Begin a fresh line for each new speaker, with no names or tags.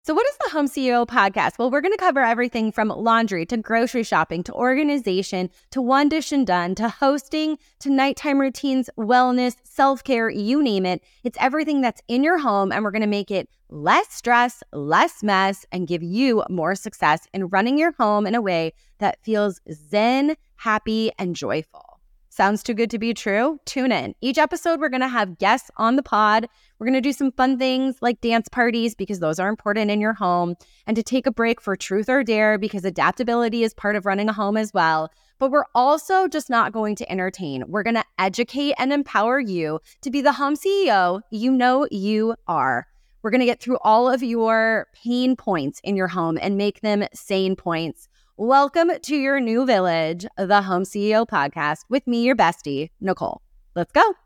So what is the Home CEO podcast? Well, we're going to cover everything from laundry to grocery shopping to organization to one dish and done to hosting to nighttime routines, wellness, self-care, you name it. It's everything that's in your home, and we're going to make it less stress, less mess, and give you more success in running your home in a way that feels zen, happy, and joyful. Sounds too good to be true? Tune in. Each episode, we're going to have guests on the pod. We're going to do some fun things like dance parties because those are important in your home, and to take a break for truth or dare because adaptability is part of running a home as well. But we're also just not going to entertain. We're going to educate and empower you to be the home CEO you know you are. We're going to get through all of your pain points in your home and make them sane points. Welcome to your new village, the Home CEO podcast with me, your bestie, Nicole. Let's go.